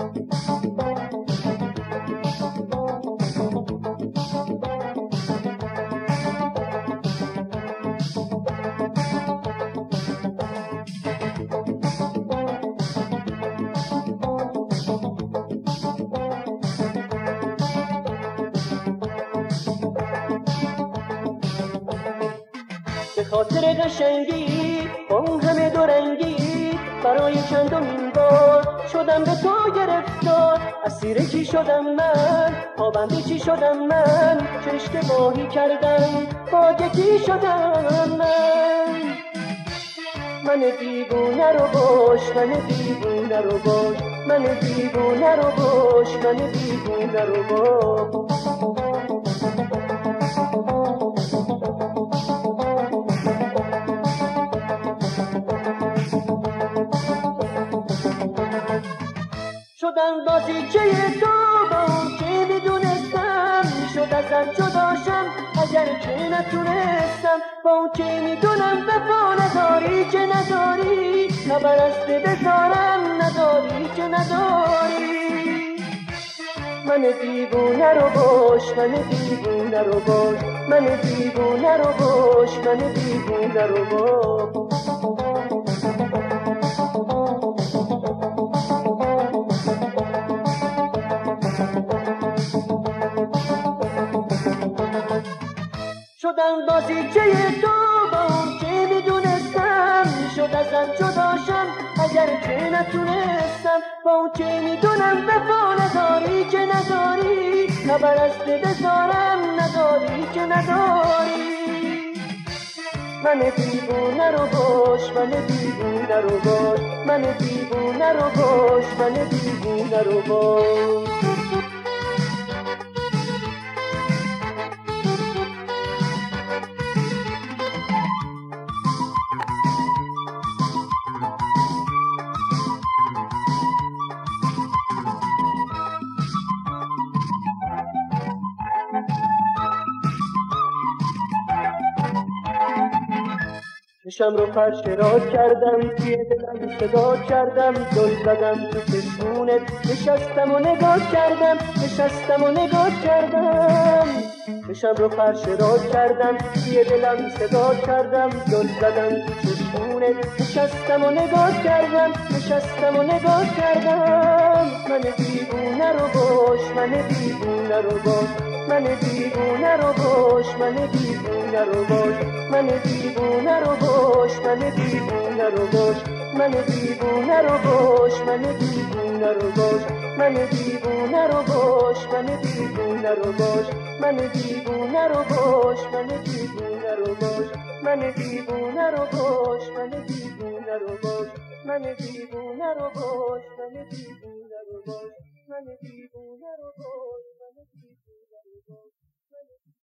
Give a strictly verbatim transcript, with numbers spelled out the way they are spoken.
به خاطر قشنگی با اون همه دورنگی برای چندمین بار شدم به تو گرفتار. اسیر چی شدم من؟ پابند چی شدم من؟ چه اشتباهی کردم؟ باگه شدم من؟ من دیوونه رو باش، من دیوونه رو باش، من دیوونه رو باش، من دیوونه رو باش. شدم بازیچه تو با اون که میدونستم میشد ازم جداشم اگر که نتونستم. با اون که میدونم وفا نداری که نداری، خبر از بذارم نداری که نداری. من دیوونه رو باش، من دیوونه رو باش، من دیوونه رو باش، من دیوونه رو باش. شدم بازیچه تو با اون که میدونستم میشد ازم جداشم اگر که نتونستم. با اون که میدونم وفا نداری که نداری، خبر از بذارم نداری که نداری. من دیوونه رو باش، من دیوونه رو باش، من دیوونه رو باش، من دیوونه رو باش. چشم رو فرش راز کردم، توی دلم صدا کردم، دل زدم تو چشمونت، نشستم و نگاه کردم، نشستم و نگاه کردم. چشم رو فرش راز کردم، توی دلم صدا کردم، دل زدم تو چشمونت، نشستم و نگاه کردم، نشستم و نگاه کردم. من دیوونه رو باش، من دیوونه رو باش، من دیوونه رو باش، من دیوونه رو باش، من دیوونه رو باش، من دیوونه رو باش، من دیوونه رو باش، من دیوونه رو باش، من دیوونه رو باش، من دیوونه رو باش، من دیوونه رو باش، من دیوونه رو باش، من دیوونه رو باش، من دیوونه رو باش، من دیوونه رو باش، من دیوونه رو باش، من دیوونه رو باش، من دیوونه رو باش.